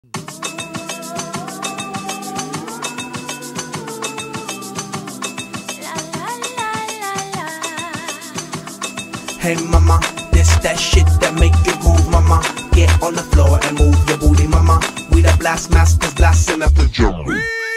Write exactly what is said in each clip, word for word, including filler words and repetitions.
Hey mama, this that shit that make you groove, mama. Get on the floor and move your booty, mama. We the blast masters blasting up the jungle.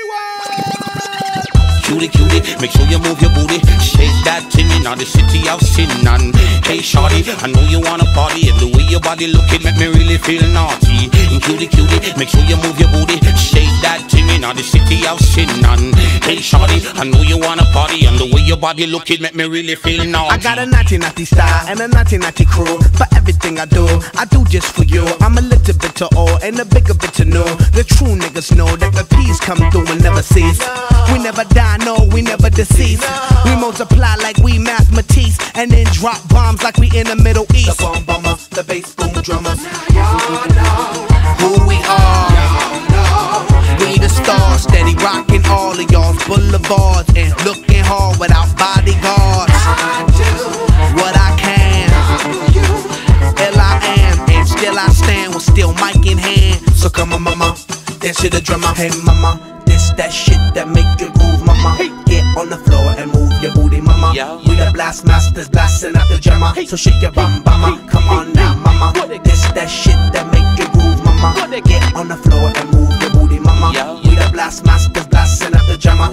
Cutie, cutie, make sure you move your booty. Shake that thing in the city of sin. And hey shorty, I know you wanna party, and the way your body looking make me really feel naughty. And cutie, cutie, make sure you move your booty. Shake that thing in the city of sin. And hey shorty, I know you wanna party, and the way your body looking make me really feel naughty. I got a naughty naughty style and a naughty naughty crew. For everything I do, I do just for you. I'm a little bit to all and a bigger bit to know. The true niggas know that the peace come through and never cease. We never die, no, we never deceased. We multiply like we mathematics, and then drop bombs like we in the Middle East. The bomb bomber, the bass boom drummers. Y'all know who we are. We the stars, steady rocking all of y'all's boulevards and looking hard without bodyguards. I do what I can. Ill I am, and still I stand with still mic in hand. So come on, mama, dance to the drummer. Hey, mama, this that shit that make you groove, mama. Get on the floor and move your booty, mama. We the blast masters blasting out the drummer. So shake your bum, mama. Come on now, mama. This that shit that make you groove, mama. Get on the floor and move your booty, mama. We the blast masters blasting out the drummer.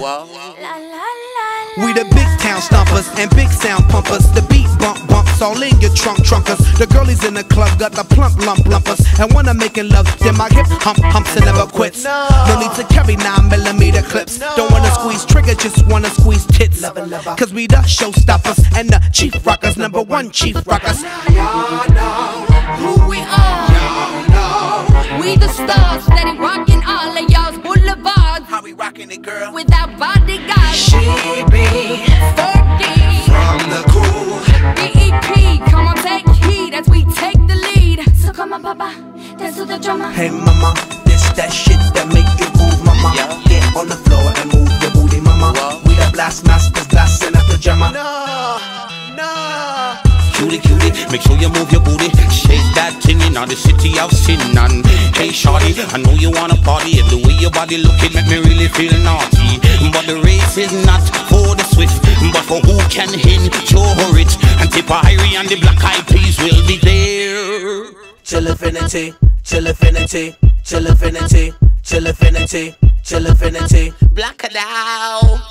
We the big town stompers and big sound pumpers. The beat bump bumps all in your trunk trunkers. The girlies in the club got the plump lump lumpers and wanna making love. Then my hip hump humps and never quits. No need to carry nine millimeter clips. Don't wanna squeeze trigger, just wanna squeeze tits. Cause we the showstoppers and the chief rockers, number one chief rockers. Y'all know who we are. Y'all know we the stars, steady rocking all of y'all's boulevards. How we rocking it, girl? Without bodyguards. She be Fergie from the cool B E P, come on take heed as we take the lead. So come on papa, dance to the drummer. Hey mama, this that shit that make you groove, mama. Get on the floor and move your booty, mama. We the blast masters blasting up the drummer. No, no. Cutie, cutie, make sure you move your booty. Shake that thing in the city of sin. And hey shorty, I know you wanna party, and the way your body looking make me really feel naughty. But the race is not for the swift, but for who can endure it. And Tipperary and the Black Eyed Peas will be there. Till infinity, till infinity, till infinity, till infinity, till infinity. Black it out.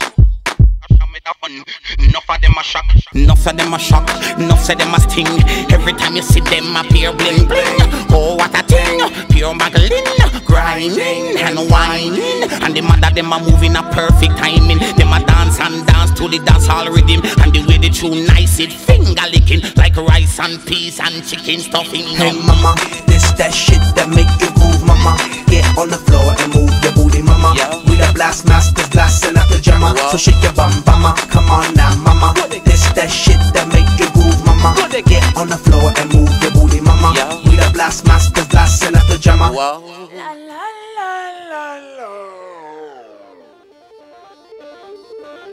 Enough of them a shock, enough of them a shock, enough of them a sting. Every time you see them appear bling bling. Oh what a thing, pure Magdalene, grinding and whining. And the mother them a moving a perfect timing. Them a dance and dance to the dancehall rhythm. And the way they tune nice it finger licking like rice and peas and chicken stuffing. Hey mama, this that shit that make you groove, mama. Get on the floor and move your booty, mama. We the blast masters blasting out the drummer. So shake your bum, mama. Come on now, mama. This that shit that make you groove, mama. Get on the floor and move your booty, mama. We the blast masters blasting out the drummer.